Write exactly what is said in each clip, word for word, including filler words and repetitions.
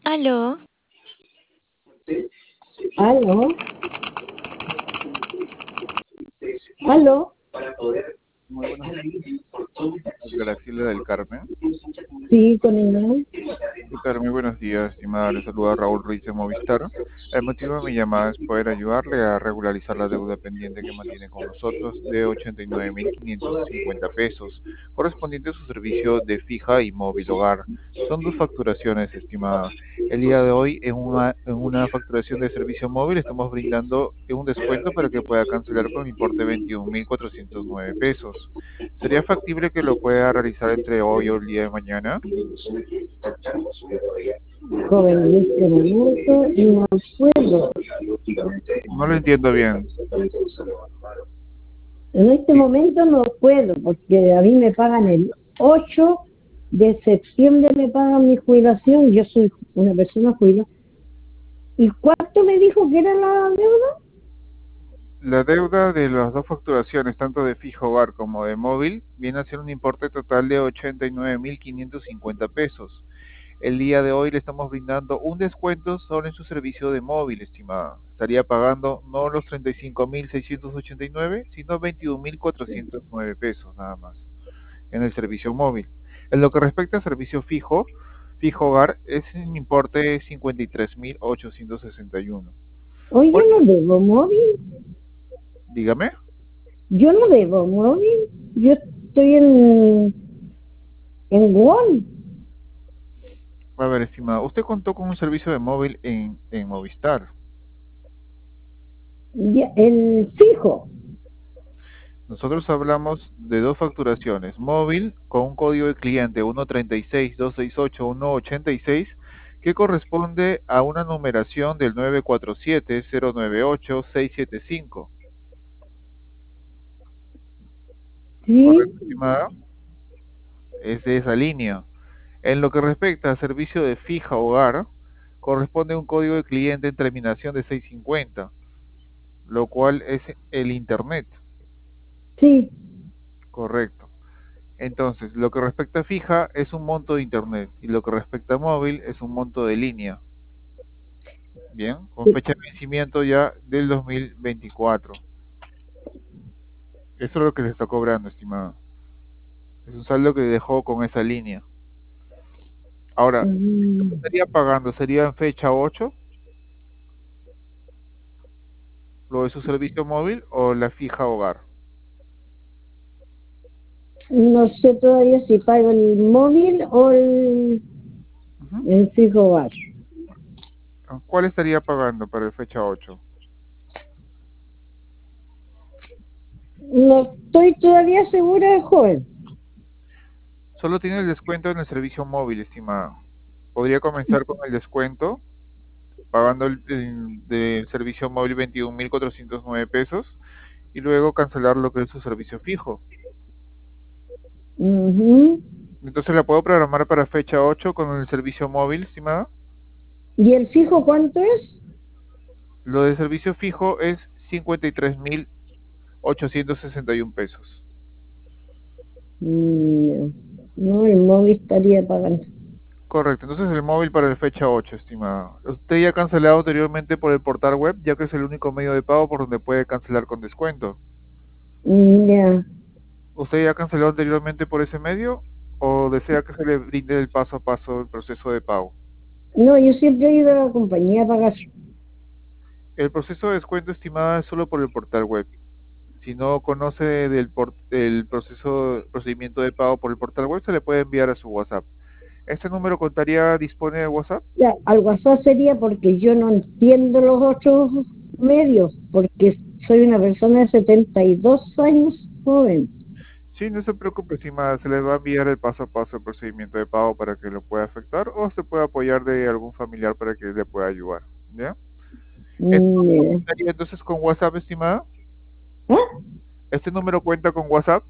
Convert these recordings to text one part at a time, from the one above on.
Aló, Aló, aló, Muy buenos días, Graciela del Carmen. sí, con el ¿Qué tal? Muy buenos días, estimada. Le saluda Raúl Ruiz de Movistar. El motivo de mi llamada es poder ayudarle a regularizar la deuda pendiente que mantiene con nosotros de ochenta y nueve mil quinientos cincuenta pesos, correspondiente a su servicio de fija y móvil hogar. Son dos facturaciones, estimada. El día de hoy, en una, en una facturación de servicio móvil, estamos brindando un descuento para que pueda cancelar con importe de veintiún mil cuatrocientos nueve pesos. ¿Sería factible que lo pueda realizar entre hoy o el día de mañana? joven en este momento no puedo. No lo entiendo bien. En este momento no puedo porque a mí me pagan el ocho de septiembre, me pagan mi jubilación. Yo soy una persona jubilada. ¿Y cuánto me dijo que era la deuda? La deuda de las dos facturaciones, tanto de fijo hogar como de móvil, viene a ser un importe total de ochenta y nueve mil quinientos cincuenta pesos. El día de hoy le estamos brindando un descuento solo en su servicio de móvil, estimada. Estaría pagando no los treinta y cinco mil seiscientos ochenta y nueve, sino veintiún mil cuatrocientos nueve pesos nada más en el servicio móvil. En lo que respecta al servicio fijo, fijo hogar, es un importe de cincuenta y tres mil ochocientos sesenta y uno. Oye, yo ¿Cuál? no debo móvil. Dígame. Yo no debo móvil. Yo estoy en, en Wall. A ver, estimado, usted contó con un servicio de móvil en, en Movistar. Ya, el fijo. Nosotros hablamos de dos facturaciones. Móvil con un código de cliente uno tres seis dos seis ocho uno ocho seis que corresponde a una numeración del nueve cuatro siete cero nueve ocho seis siete cinco. ¿Correcto, Sí, estimada? Es de esa línea. En lo que respecta al servicio de fija hogar, corresponde a un código de cliente en terminación de seiscientos cincuenta, lo cual es el Internet. sí. Correcto. Entonces, lo que respecta a fija es un monto de internet y lo que respecta a móvil es un monto de línea. Bien, con fecha de vencimiento ya del dos mil veinticuatro. Eso es lo que se está cobrando, estimado. Es un saldo que dejó con esa línea. Ahora, ¿lo que Mm. estaría pagando sería en fecha ocho, lo de su servicio móvil o la fija hogar? No sé todavía si pago el móvil o el, Ujú. el fijo hogar. ¿Cuál estaría pagando para el fecha ocho? No estoy todavía segura, joven. Solo tiene el descuento en el servicio móvil, estimado. Podría comenzar con el descuento pagando el, el del servicio móvil veintiún mil cuatrocientos nueve pesos y luego cancelar lo que es su servicio fijo. Ujú. Entonces la puedo programar para fecha ocho con el servicio móvil, estimada. ¿Y el fijo cuánto es? Lo de servicio fijo es cincuenta y tres mil ochocientos sesenta y uno pesos. Mm, no, el móvil estaría pagando. Correcto, entonces el móvil para el fecha ocho, estimada. Usted ya ha cancelado anteriormente por el portal web, ya que es el único medio de pago por donde puede cancelar con descuento. Mm, ya. ¿Usted ya canceló anteriormente por ese medio o desea que se le brinde el paso a paso el proceso de pago? No, yo siempre he ido a la compañía a pagar. El proceso de descuento, estimada, es solo por el portal web. Si no conoce del por- el proceso, procedimiento de pago por el portal web, se le puede enviar a su WhatsApp. ¿Este número contaría, dispone de WhatsApp? Ya, al WhatsApp sería porque yo no entiendo los otros medios, porque soy una persona de setenta y dos años joven. Sí, no se preocupe, estimada, se le va a enviar el paso a paso el procedimiento de pago para que lo pueda afectar o se puede apoyar de algún familiar para que le pueda ayudar. ¿Ya? ¿Este Mm, número ya. contaría entonces con WhatsApp, estimada? ¿Ah? ¿Este número cuenta con WhatsApp?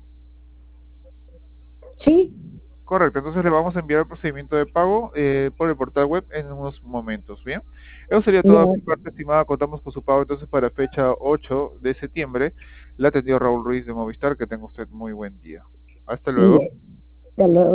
Sí, Correcto, entonces le vamos a enviar el procedimiento de pago eh, por el portal web en unos momentos, ¿bien? Eso sería todo de ya, mi parte, estimada. Contamos con su pago entonces para fecha ocho de septiembre. La atendió Raúl Ruiz de Movistar. Que tenga usted muy buen día. Hasta luego. ya. Ya lo